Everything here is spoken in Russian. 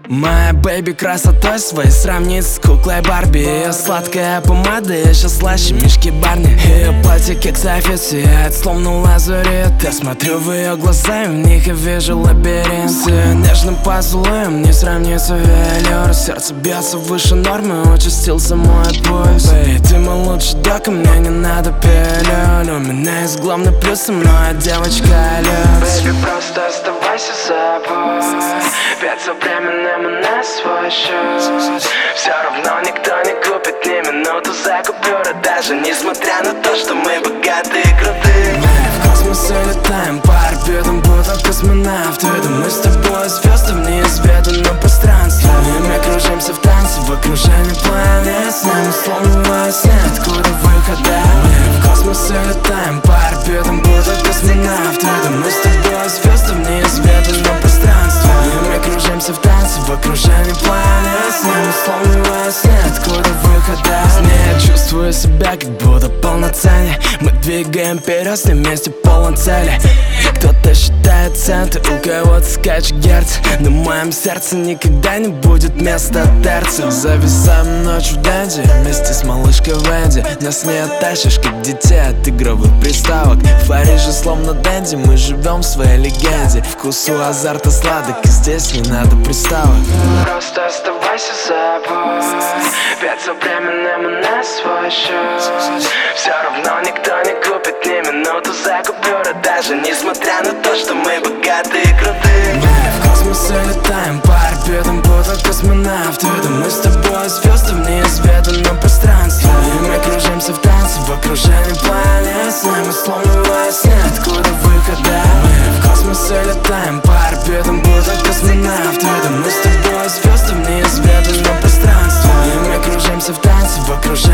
Моя бэйби красотой своей сравнит с куклой Барби. Ее сладкая помада еще слаще мишки Барни. Ее платье как софит сияет, словно лазурит. Я смотрю в ее глаза, и в них я вижу лабиринт. С ее нежным поцелуем не сравнится велюр. Сердце бьется выше нормы, участился мой пульс. Эй, ты мой лучший док, и мне не надо пилюль. У меня есть главный плюс, со мной девочка люкс. Бэйби, просто оставайся собой, ведь со временем у нас свой счет. Все равно никто не купит ни минуту за купюры, даже несмотря на то, что мы богатые и крутые. Мы в космосе летаем по орбитам, будто космонавты. Да мы с тобой звезды в неизведанном пространстве. И мы кружимся в танце в окружении планет. С нами словно во сне, откуда выхода. Мы в космосе летаем по орбитам, будто космонавты. Да мы с тобой звезды в неизведанном пространстве. И мы кружимся в танце в окружении планет. С нами словно во сне, откуда выхода. С ней я чувствую себя как будто полноценнее. Мы двигаем вперед, с ним вместе полон цели. Кто-то считает центы, у кого-то скачет герц. Но в моем сердце никогда не будет места терцев. Зависаем ночью в Денди вместе с малышкой Венди. Нас не оттащишь, как детей от игровых приставок. В Париже словно Дэнди, мы живем в своей легенде. Вкус у азарта сладок, и здесь не надо приставок. Просто оставайся собой, ведь со временем у нас свой счет. Все равно никто не купит ни минуту за купюры, даже несмотря на то, что мы богатые и крутые. Мы в космосе летаем по орбитам, будто космонавты. Да мы с тобой звезды в неизведанном пространстве. И мы кружимся в танце в окружении планет. С нами словно во сне, откуда выхода. Мы в космосе летаем по орбитам, будто космонавты. Да мы с тобой звезды в неизведанном пространстве. И мы кружимся в танце в окружении